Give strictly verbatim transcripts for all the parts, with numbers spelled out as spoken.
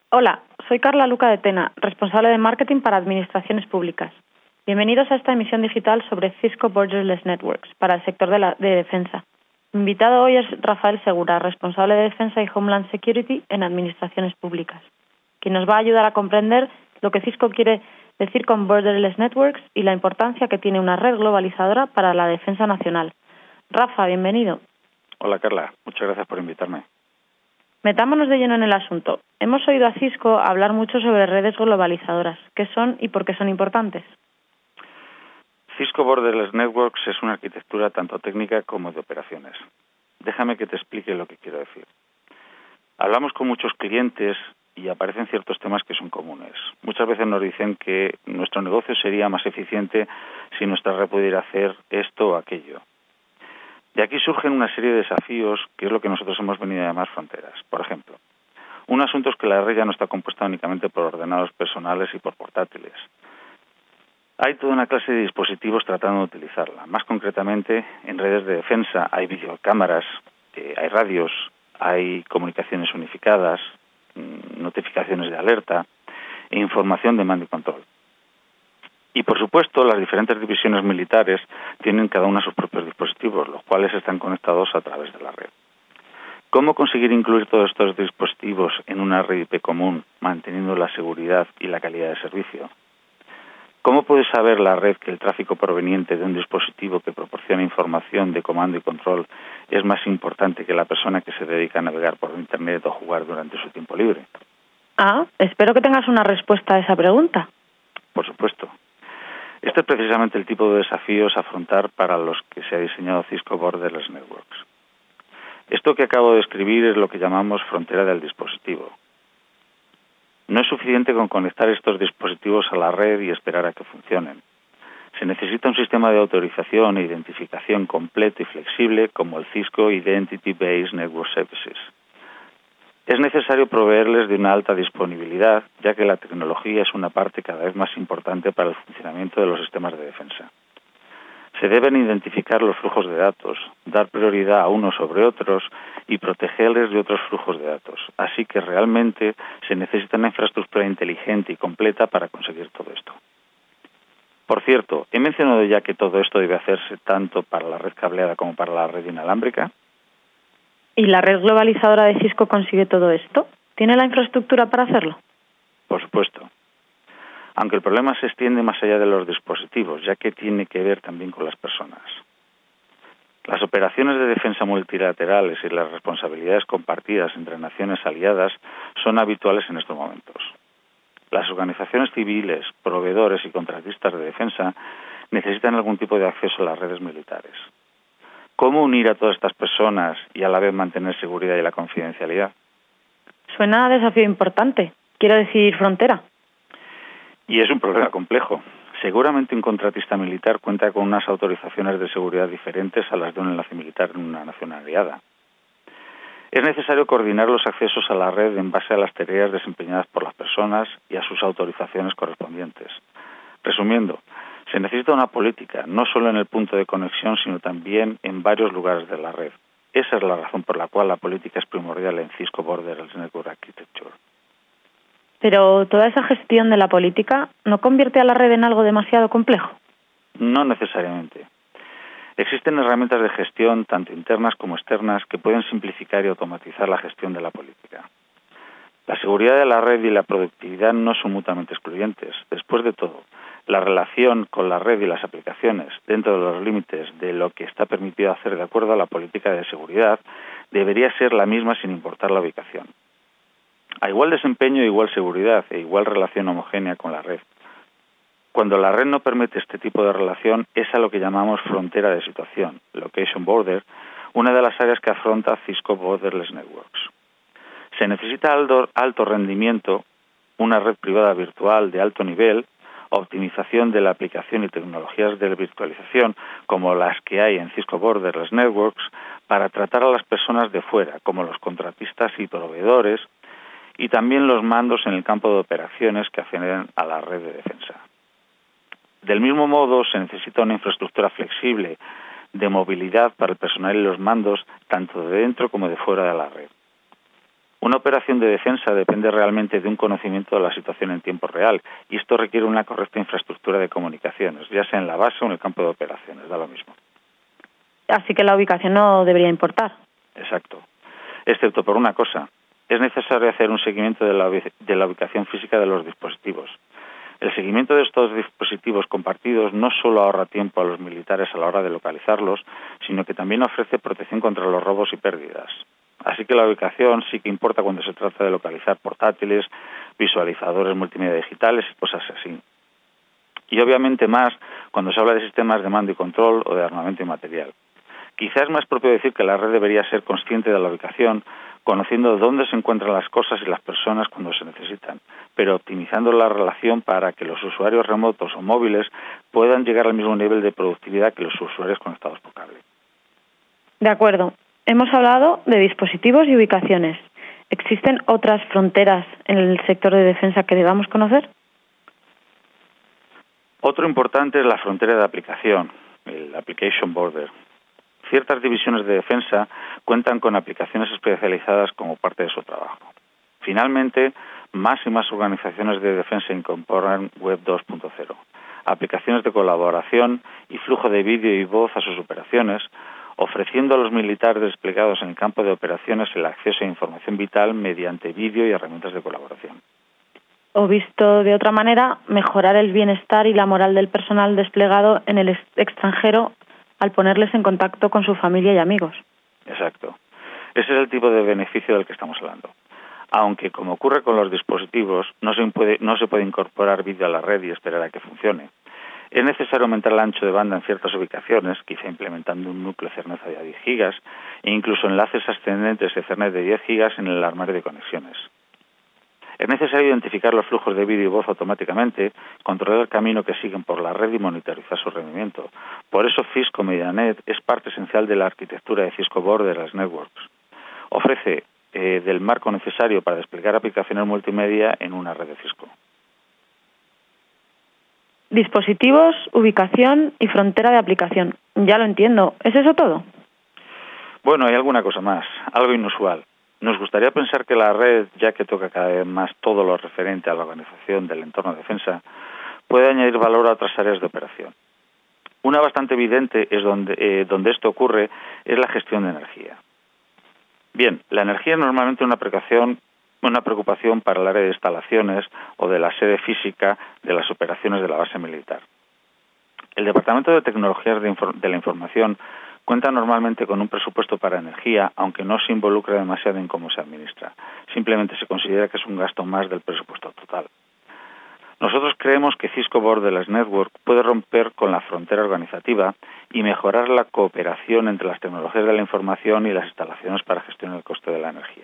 Hola, soy Carla Luca de Tena, responsable de marketing para administraciones públicas. Bienvenidos a esta emisión digital sobre Cisco Borderless Networks para el sector de, la, de defensa. Mi invitado hoy es Rafael Segura, responsable de defensa y Homeland Security en administraciones públicas, quien nos va a ayudar a comprender lo que Cisco quiere decir con Borderless Networks y la importancia que tiene una red globalizadora para la defensa nacional. Rafa, bienvenido. Hola Carla, muchas gracias por invitarme. Metámonos de lleno en el asunto. Hemos oído a Cisco hablar mucho sobre redes globalizadoras. ¿Qué son y por qué son importantes? Cisco Borderless Networks es una arquitectura tanto técnica como de operaciones. Déjame que te explique lo que quiero decir. Hablamos con muchos clientes y aparecen ciertos temas que son comunes. Muchas veces nos dicen que nuestro negocio sería más eficiente si nuestra red pudiera hacer esto o aquello. De aquí surgen una serie de desafíos, que es lo que nosotros hemos venido a llamar fronteras. Por ejemplo, un asunto es que la red ya no está compuesta únicamente por ordenadores personales y por portátiles. Hay toda una clase de dispositivos tratando de utilizarla. Más concretamente, en redes de defensa hay videocámaras, eh, hay radios, hay comunicaciones unificadas, notificaciones de alerta e información de mando y control. Y, por supuesto, las diferentes divisiones militares tienen cada una sus propios dispositivos, los cuales están conectados a través de la red. ¿Cómo conseguir incluir todos estos dispositivos en una red I P común, manteniendo la seguridad y la calidad de servicio? ¿Cómo puede saber la red que el tráfico proveniente de un dispositivo que proporciona información de comando y control es más importante que la persona que se dedica a navegar por Internet o jugar durante su tiempo libre? Ah, espero que tengas una respuesta a esa pregunta. Por supuesto. Este es precisamente el tipo de desafíos a afrontar para los que se ha diseñado Cisco Borderless Networks. Esto que acabo de escribir es lo que llamamos frontera del dispositivo. No es suficiente con conectar estos dispositivos a la red y esperar a que funcionen. Se necesita un sistema de autorización e identificación completo y flexible como el Cisco Identity Based Network Services. Es necesario proveerles de una alta disponibilidad, ya que la tecnología es una parte cada vez más importante para el funcionamiento de los sistemas de defensa. Se deben identificar los flujos de datos, dar prioridad a unos sobre otros y protegerles de otros flujos de datos. Así que realmente se necesita una infraestructura inteligente y completa para conseguir todo esto. Por cierto, he mencionado ya que todo esto debe hacerse tanto para la red cableada como para la red inalámbrica. ¿Y la red globalizadora de Cisco consigue todo esto? ¿Tiene la infraestructura para hacerlo? Por supuesto. Aunque el problema se extiende más allá de los dispositivos, ya que tiene que ver también con las personas. Las operaciones de defensa multilaterales y las responsabilidades compartidas entre naciones aliadas son habituales en estos momentos. Las organizaciones civiles, proveedores y contratistas de defensa necesitan algún tipo de acceso a las redes militares. ¿Cómo unir a todas estas personas y a la vez mantener seguridad y la confidencialidad? Suena a desafío importante. Quiero decir frontera. Y es un problema complejo. Seguramente un contratista militar cuenta con unas autorizaciones de seguridad diferentes a las de un enlace militar en una nación aliada. Es necesario coordinar los accesos a la red en base a las tareas desempeñadas por las personas y a sus autorizaciones correspondientes. Resumiendo, se necesita una política, no solo en el punto de conexión, sino también en varios lugares de la red. Esa es la razón por la cual la política es primordial en Cisco Borderless Network Architecture. Pero toda esa gestión de la política ¿no convierte a la red en algo demasiado complejo? No necesariamente. Existen herramientas de gestión, tanto internas como externas, que pueden simplificar y automatizar la gestión de la política. La seguridad de la red y la productividad no son mutuamente excluyentes. Después de todo, la relación con la red y las aplicaciones, dentro de los límites de lo que está permitido hacer de acuerdo a la política de seguridad, debería ser la misma sin importar la ubicación. A igual desempeño, igual seguridad e igual relación homogénea con la red. Cuando la red no permite este tipo de relación, es a lo que llamamos frontera de situación, location border, una de las áreas que afronta Cisco Borderless Networks. Se necesita alto, alto rendimiento, una red privada virtual de alto nivel, optimización de la aplicación y tecnologías de virtualización como las que hay en Cisco Borderless Networks para tratar a las personas de fuera, como los contratistas y proveedores, y también los mandos en el campo de operaciones que acceden a la red de defensa. Del mismo modo, se necesita una infraestructura flexible de movilidad para el personal y los mandos, tanto de dentro como de fuera de la red. Una operación de defensa depende realmente de un conocimiento de la situación en tiempo real, y esto requiere una correcta infraestructura de comunicaciones, ya sea en la base o en el campo de operaciones, da lo mismo. Así que la ubicación no debería importar. Exacto. Excepto por una cosa, es necesario hacer un seguimiento de la, de la ubicación física de los dispositivos. El seguimiento de estos dispositivos compartidos no solo ahorra tiempo a los militares a la hora de localizarlos, sino que también ofrece protección contra los robos y pérdidas. Así que la ubicación sí que importa cuando se trata de localizar portátiles, visualizadores multimedia digitales y cosas así. Y obviamente más cuando se habla de sistemas de mando y control o de armamento y material. Quizás es más propio decir que la red debería ser consciente de la ubicación, conociendo dónde se encuentran las cosas y las personas cuando se necesitan, pero optimizando la relación para que los usuarios remotos o móviles puedan llegar al mismo nivel de productividad que los usuarios conectados por cable. De acuerdo. Hemos hablado de dispositivos y ubicaciones. ¿Existen otras fronteras en el sector de defensa que debamos conocer? Otro importante es la frontera de aplicación, el application border. Ciertas divisiones de defensa cuentan con aplicaciones especializadas como parte de su trabajo. Finalmente, más y más organizaciones de defensa incorporan Web dos punto cero, aplicaciones de colaboración y flujo de vídeo y voz a sus operaciones, ofreciendo a los militares desplegados en el campo de operaciones el acceso a información vital mediante vídeo y herramientas de colaboración. O visto de otra manera, mejorar el bienestar y la moral del personal desplegado en el extranjero al ponerles en contacto con su familia y amigos. Exacto. Ese es el tipo de beneficio del que estamos hablando. Aunque, como ocurre con los dispositivos, no se puede, no se puede incorporar vídeo a la red y esperar a que funcione. Es necesario aumentar el ancho de banda en ciertas ubicaciones, quizá implementando un núcleo Ethernet de diez gigas e incluso enlaces ascendentes Ethernet de diez gigas en el armario de conexiones. Es necesario identificar los flujos de vídeo y voz automáticamente, controlar el camino que siguen por la red y monitorizar su rendimiento. Por eso Cisco MediaNet es parte esencial de la arquitectura de Cisco Borderless Networks. Ofrece eh, del marco necesario para desplegar aplicaciones multimedia en una red de Cisco. Dispositivos, ubicación y frontera de aplicación. Ya lo entiendo. ¿Es eso todo? Bueno, hay alguna cosa más, algo inusual. Nos gustaría pensar que la red, ya que toca cada vez más todo lo referente a la organización del entorno de defensa, puede añadir valor a otras áreas de operación. Una bastante evidente es donde, eh, donde esto ocurre es la gestión de energía. Bien, la energía es normalmente una preocupación, una preocupación para el área de instalaciones o de la sede física de las operaciones de la base militar. El Departamento de Tecnologías de, Infor- de la Información cuenta normalmente con un presupuesto para energía, aunque no se involucra demasiado en cómo se administra. Simplemente se considera que es un gasto más del presupuesto total. Nosotros creemos que Cisco Borderless Network puede romper con la frontera organizativa y mejorar la cooperación entre las tecnologías de la información y las instalaciones para gestionar el coste de la energía.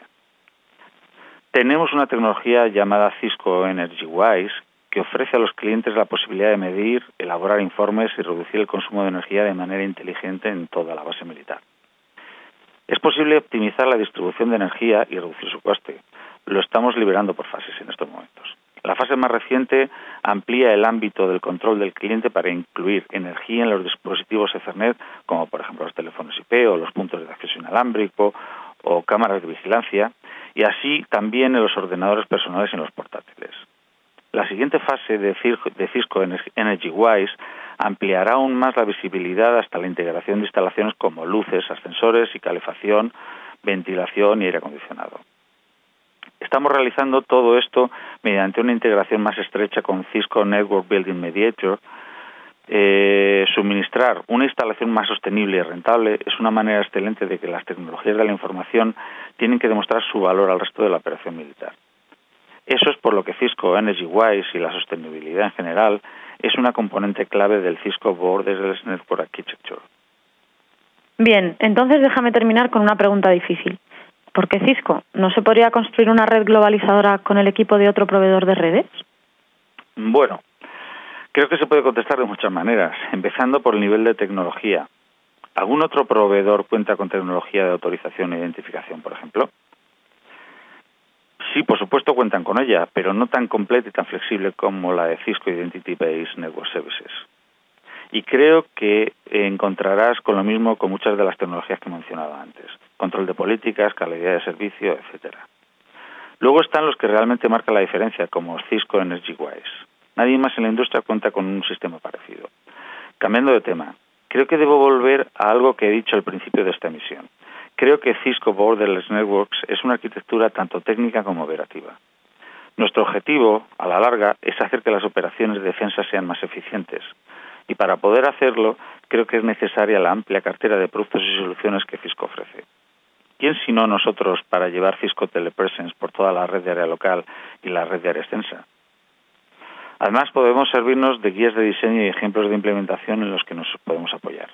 Tenemos una tecnología llamada Cisco EnergyWise que ofrece a los clientes la posibilidad de medir, elaborar informes y reducir el consumo de energía de manera inteligente en toda la base militar. Es posible optimizar la distribución de energía y reducir su coste. Lo estamos liberando por fases en estos momentos. La fase más reciente amplía el ámbito del control del cliente para incluir energía en los dispositivos Ethernet, como por ejemplo los teléfonos I P o los puntos de acceso inalámbrico o cámaras de vigilancia, y así también en los ordenadores personales y en los portátiles. La siguiente fase de Cisco EnergyWise ampliará aún más la visibilidad hasta la integración de instalaciones como luces, ascensores y calefacción, ventilación y aire acondicionado. Estamos realizando todo esto mediante una integración más estrecha con Cisco Network Building Mediator. Eh, suministrar una instalación más sostenible y rentable es una manera excelente de que las tecnologías de la información tienen que demostrar su valor al resto de la operación militar. Eso es por lo que Cisco EnergyWise y la sostenibilidad en general es una componente clave del Cisco Borderless Network Architecture. Bien, entonces déjame terminar con una pregunta difícil. ¿Por qué Cisco? ¿No se podría construir una red globalizadora con el equipo de otro proveedor de redes? Bueno, creo que se puede contestar de muchas maneras, empezando por el nivel de tecnología. ¿Algún otro proveedor cuenta con tecnología de autorización e identificación, por ejemplo? Sí, por supuesto cuentan con ella, pero no tan completa y tan flexible como la de Cisco Identity Based Network Services. Y creo que encontrarás con lo mismo con muchas de las tecnologías que he mencionado antes. Control de políticas, calidad de servicio, etcétera. Luego están los que realmente marcan la diferencia, como Cisco EnergyWise. Nadie más en la industria cuenta con un sistema parecido. Cambiando de tema, creo que debo volver a algo que he dicho al principio de esta emisión. Creo que Cisco Borderless Networks es una arquitectura tanto técnica como operativa. Nuestro objetivo, a la larga, es hacer que las operaciones de defensa sean más eficientes. Y para poder hacerlo, creo que es necesaria la amplia cartera de productos y soluciones que Cisco ofrece. ¿Quién sino nosotros para llevar Cisco Telepresence por toda la red de área local y la red de área extensa? Además, podemos servirnos de guías de diseño y ejemplos de implementación en los que nos podemos apoyar.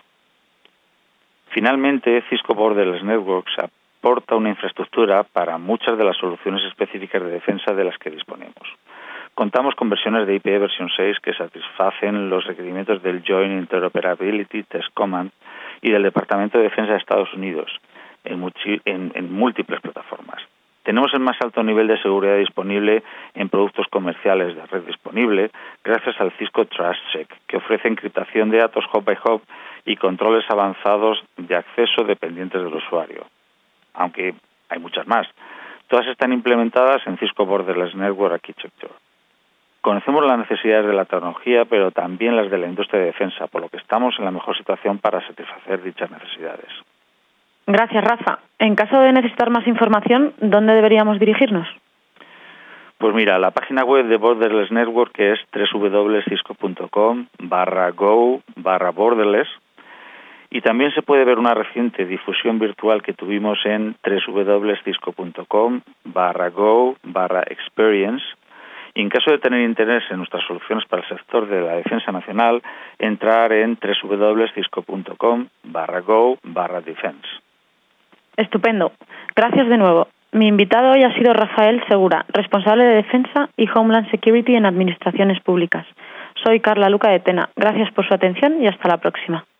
Finalmente, Cisco Borderless Networks aporta una infraestructura para muchas de las soluciones específicas de defensa de las que disponemos. Contamos con versiones de I P E versión seis que satisfacen los requerimientos del Joint Interoperability Test Command y del Departamento de Defensa de Estados Unidos en, muchi- en, en múltiples plataformas. Tenemos el más alto nivel de seguridad disponible en productos comerciales de red disponible gracias al Cisco Trust Check, que ofrece encriptación de datos hop by hop y controles avanzados de acceso dependientes del usuario. Aunque hay muchas más. Todas están implementadas en Cisco Borderless Network Architecture. Conocemos las necesidades de la tecnología, pero también las de la industria de defensa, por lo que estamos en la mejor situación para satisfacer dichas necesidades. Gracias, Rafa. En caso de necesitar más información, ¿dónde deberíamos dirigirnos? Pues mira, la página web de Borderless Network es www.cisco.com barra go barra borderless y también se puede ver una reciente difusión virtual que tuvimos en www.cisco.com barra go barra experience. Y en caso de tener interés en nuestras soluciones para el sector de la defensa nacional, entrar en www.cisco.com barra go barra defense. Estupendo. Gracias de nuevo. Mi invitado hoy ha sido Rafael Segura, responsable de Defensa y Homeland Security en Administraciones Públicas. Soy Carla Luca de Tena. Gracias por su atención y hasta la próxima.